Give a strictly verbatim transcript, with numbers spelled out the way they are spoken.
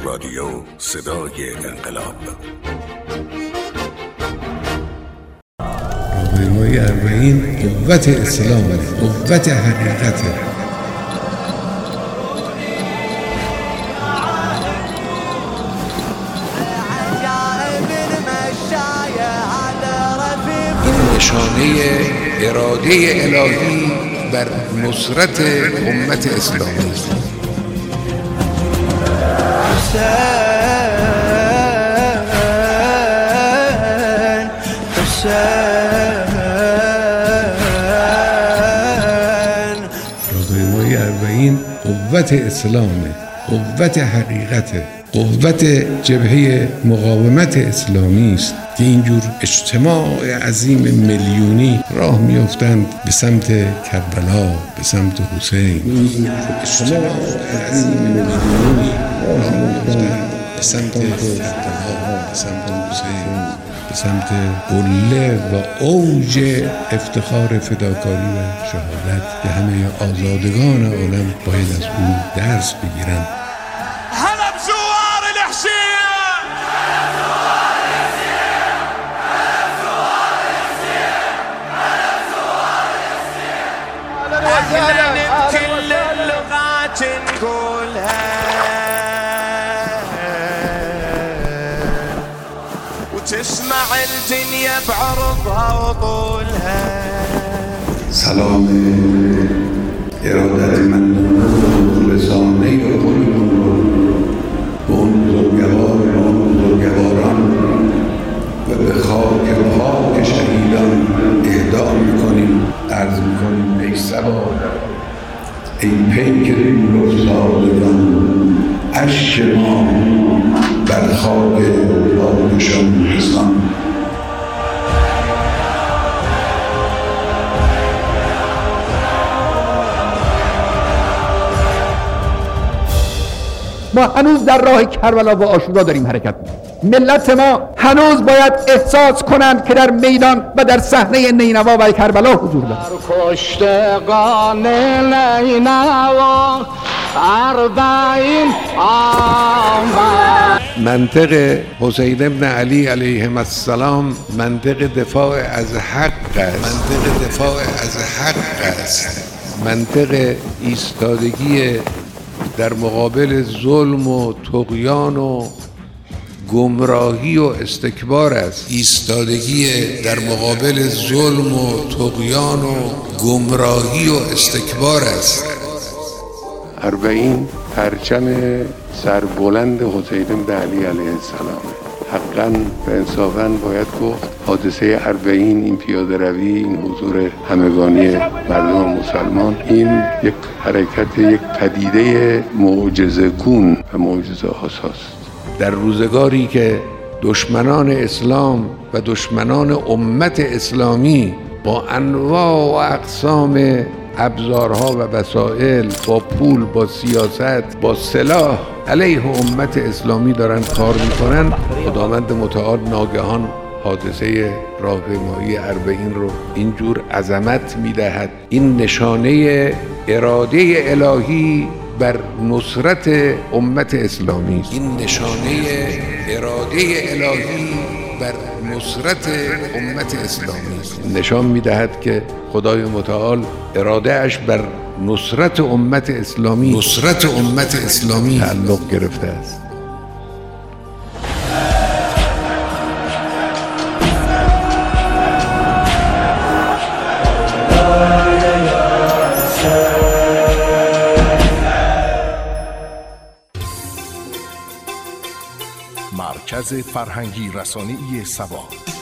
رادیو صدای انقلاب. راهپیمایی اربعین قوت اسلام، قوت حقیقته. این نشانه اراده الهی بر نصرت امت اسلامی است. راهپیمایی اربعین قوت اسلامه، قوت حقیقته، قوت جبهه مقاومت اسلامی است که اینجور اجتماع عظیم میلیونی راه میافتند به سمت کربلا، به سمت حسین. اجتماع عظیم میلیونی راه میافتند به سمت کربلا، به سمت حسین، به سمت قله و اوج افتخار فداکاری و شهادت که همه آزادگان عالم باید از او درس بگیرند. أهلا بكل اللغات نقولها وتسمع الدنيا بعرضها وطولها. سلام ارادت من رسانه خودمون رو به اون بزرگوار و اون بزرگواران و به خاک پاک شهیدان اهدا میکنیم. عرض میکنیم ای سواد، ای پیک رفتادگان، اشک ما بر خاک پاکشان ریزان. ما هنوز در راه کربلا و عاشورا داریم حرکت می‌کنیم. ملت ما هنوز باید احساس کنند که در میدان و در صحنه نینوا و کربلا حضور دارند. کشتگان نینوا اربعین آمد. منطق حسین ابن علی علیهم السلام منطق دفاع از حق است. منطق دفاع از حق است. منطق ایستادگی در مقابل ظلم و طغیان و گمراهی و استکبار است. ایستادگی در مقابل ظلم و طغیان و گمراهی و استکبار است. اربعین پرچم سربلند حسین بن علی علیه السلام. حقاً و انصافاً باید گفت حادثه اربعین، این پیاده روی، این حضور همگانی مردم مسلمان، این یک حرکت، یک پدیده معجزه گون و معجزه آساس. در روزگاری که دشمنان اسلام و دشمنان امت اسلامی با انواع و اقسام ابزارها و وسایل، با پول، با سیاست، با سلاح علیه امت اسلامی دارن کار میکنن، خداوند متعال ناگهان حادثه راهپیمایی اربعین رو اینجور عظمت میدهد. این نشانه اراده الهی بر نصرت امت اسلامی است. این نشانه اراده الهی بر نصرت امت اسلامی است. نشان میدهد که خدای متعال اراده اش بر نصرت امت اسلامی نصرت امت اسلامی تعلق گرفته است. مرکز فرهنگی رسانه‌ای سبا.